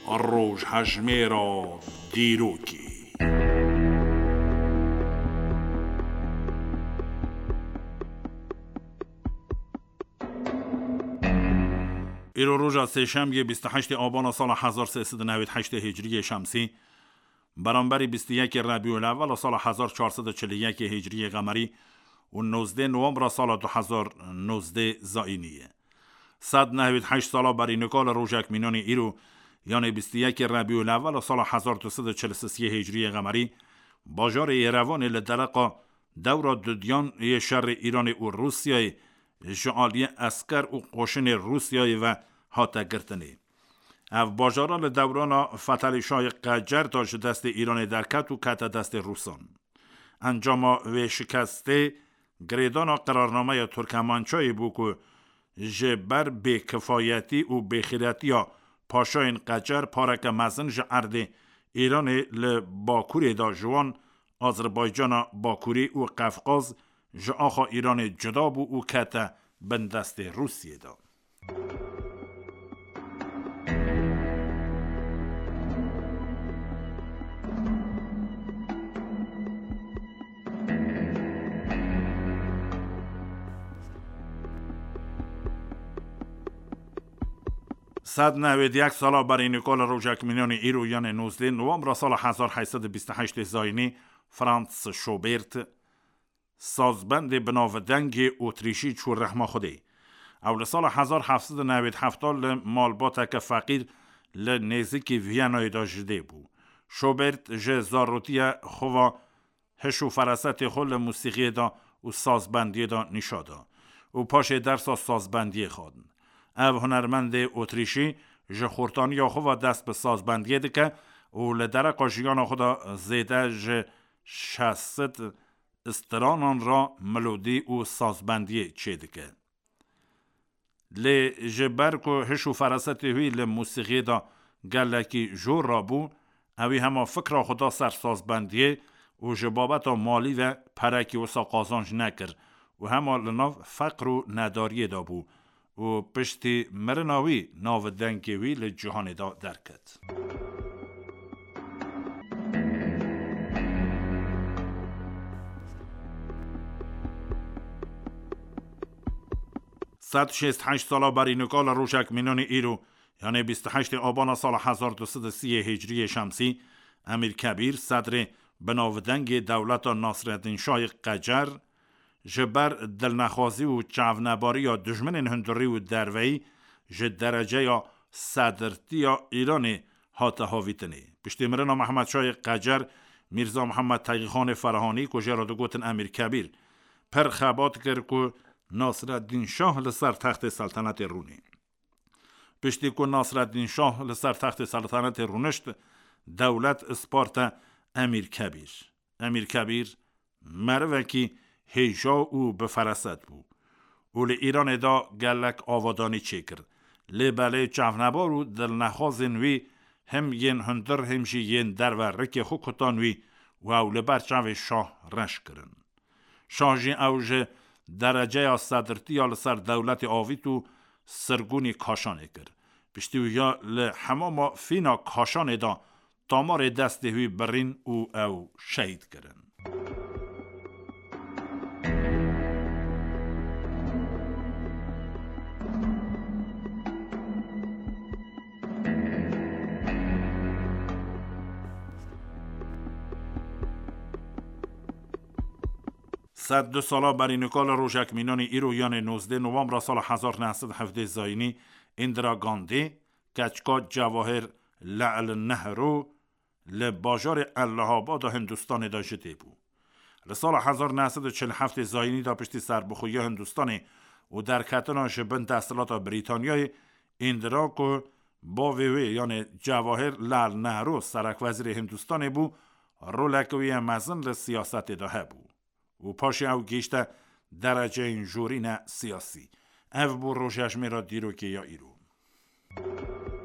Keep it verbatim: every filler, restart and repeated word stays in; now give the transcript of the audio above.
روش هجمه را دیروکی. ایرو روز سه‌شنبه بیست و هشتم آبان سال هزار و سیصد و نود و هشت هجری شمسی برابر بیست و یکم ربیع الاول سال هزار و چهارصد و چهل و یک هجری قمری و نوزدهم نوامبر سال دو هزار و نوزده زائینیه. صد و نود و هشت سال برای نکال روژک مینان ایرو یعنی بیست و یکم ربیع الاول سال هزار و دویست و چهل و سه هجری قمری باجار ایروان لدرقا دور دودیان شر ایران و روسیای جعالی اسکر و قوشن روسیای و هاتا گرتنی. او باجاران دوران فتل شای قجر داشت دست ایران درکت و کت دست روسان. انجام و شکسته گریدان قرارنامه ترکمانچای بو که جبر به کفایتی و بخیراتی یا پاشاین قجر پارک مزن جعرد ایران لباکوری دا جوان آذربایجان باکوری و قفقاز جاخا ایران جدا بو و کت بندست روسیه دا. صد و نود و یک سال برای نیکول روژک مینان ایرو یعنی نوزدهم نوامبر سال هزار و هشتصد و بیست و هشت زاینی فرانس شوبرت سازبند بناودنگ اتریشی چور رحمه خودی اول سال هزار و هفتصد و نود و هفت مالباتک فقیر لنزیک وینای داشته بو. شوبرت جه زاروتی خوا هشو فرست خل موسیقی دا و سازبندی دا نشادا و پاش درس سازبندی خود. او هنرمند اتریشی جه خورتانی یا خوا دست به سازبندی دکه و لدر قاشیان خدا زیده جه شست استرانان را ملودی و سازبندی چه دکه. لی جبر که هشو فرست هوی لموسیقی دا گلکی جور را بو اوی همه فکر خدا سر سازبندی و جبابت مالی و پرکی و ساقازانج نکر و همه لناف فقر و نداری دا بو و پشتی مرناوی ناو دنگوی لجهان دا درکت. صد و شصت و هشت سال برای نکال روژک مینان ایرو یعنی بیست و هشتم آبان سال هزار و دویست و سی هجری شمسی امیر کبیر صدر بناودنگ دولت ناصرالدین شاه قجر جبر دلنخوازی و چاونباری یا دشمن هندری و دروی ج درجه یا صدرتی یا ایران هاته هاویتنی. پشتی مرنا محمد شاه قجر میرزا محمد تقی خان فرهانی که جراد گوتن امیر کبیر پر خبات کرد که ناصرالدین شاه لسر تخت سلطنت رونی. پشتی که ناصرالدین شاه لسر تخت سلطنت رونشت دولت اسپارت امیر کبیر. امیر کبیر مروکی هیجا او بفرست بو. او لی ایران دا گلک آوادانی چه کرد. لی بله چونبار و دل نخوازنوی هم ین هندر همشی ین در و رک خوکتانوی و او لی برچاو شاه رش کرن. شاه جی اوج درجه یا صدرتی یا لسر دولت آویت و سرگونی کاشانه کرد. پشتی و یا لی هماما فینا کاشانه دا تامار دسته هوی برین او او شهید کرن. صد و دو سالا برای نکال روژک مینان ایرو یعنی نوزدهم نوامبر سال هزار و نهصد و هفده زاینی اندرا گاندی کچکا جواهر لعل نهرو لباجار الهاباد هندوستان داشته بو. لسال هزار و نهصد و چهل و هفت زاینی دا پشتی سربخوی هندوستانی و در کتنا شبن تحصیلات بریتانیای اندرا که با ویوی یعنی جواهر لعل نهرو سرک وزیر هندوستانی بو رولکوی مزن لسیاست داه بو. و پاشی او گیشته درجه این جوری نه سیاسی. او بو روشش میرا دیرو که یا ایرو.